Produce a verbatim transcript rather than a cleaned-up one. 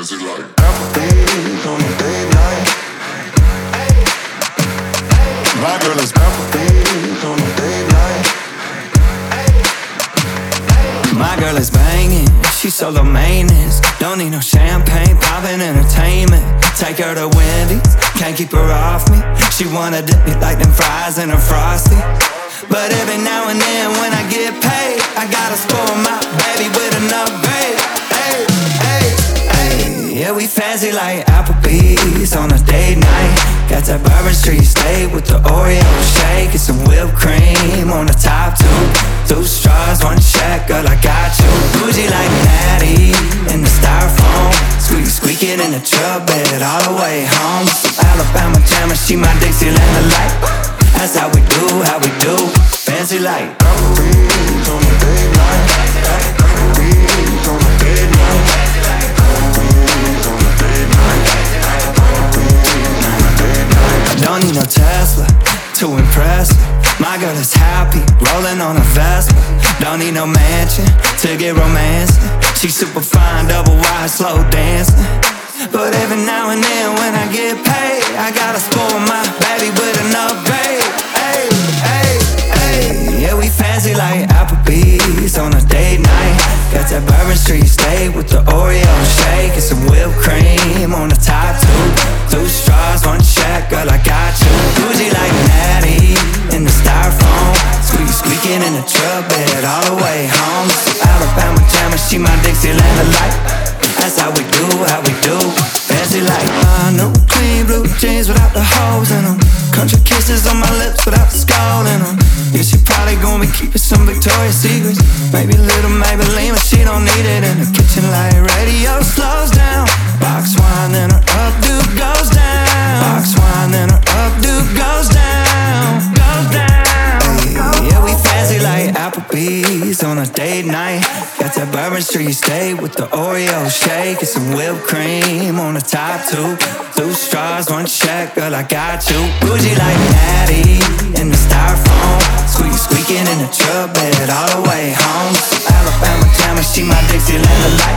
fancy like Applebee's on a date night. My girl is Applebee's on a date night. My girl is banging, she's solo maintenance. Don't need no champagne, poppin' entertainment. Take her to Wendy's, can't keep her off me. She wanna dip me like them fries in a Frosty. But every now and then when I get paid, I gotta spoil my baby with an upgrade. Hey, hey, hey. Yeah, we fancy like Applebee's on a date night. Got that Bourbon Street steak with the Oreo shake and some whipped cream on the top two. Two straws, one check, girl, I got you. Bougie like Natty in the styrofoam. Squeak, squeaking in the truck bed all the way home. Some Alabama jammer, she my Dixieland delight. That's how we do, how we do. Fancy like Applebee's on a date night. Applebee's on a date night. Applebee's on a date night. Applebee's on a date night. Don't need no Tesla to impress her. My girl is happy, rolling on a Vespa. Don't need no mansion to get romancing. She's super fine, double wide, slow dancing. But every now and then when I get paid, I gotta spoil my baby with an upgrade. Hey, hey, hey. Yeah, we fancy like Applebee's on a date night. Got that Bourbon Street steak with the Oreo shake and some whipped cream on the top two. Two straws, one check, girl, I got you. Bougie like Natty in the styrofoam. Squeak, squeaking in the truck bed all the way home. Some Alabama jammer, she my Dixieland delight. That's how we do, how we do. Fancy like I know clean blue jeans without the holes in them. Country kisses on my lips without the skull in them. Yeah, she probably gonna be keeping some Victoria's Secrets. Maybe little Maybelline, but she don't need it. In the kitchen light radio slows down. Box wine, then her updo goes down. Box wine, then her updo goes down. Goes down. Hey, yeah, we fancy like Applebee's on a date night. Got that Bourbon Street steak with the Oreo shake and some whipped cream on the top two. Two straws, one check, girl, I got you. Bougie like Natty in the styrofoam. Squeak, squeaking in the truck bed all the way home. Some Alabama jammer, she my Dixieland delight.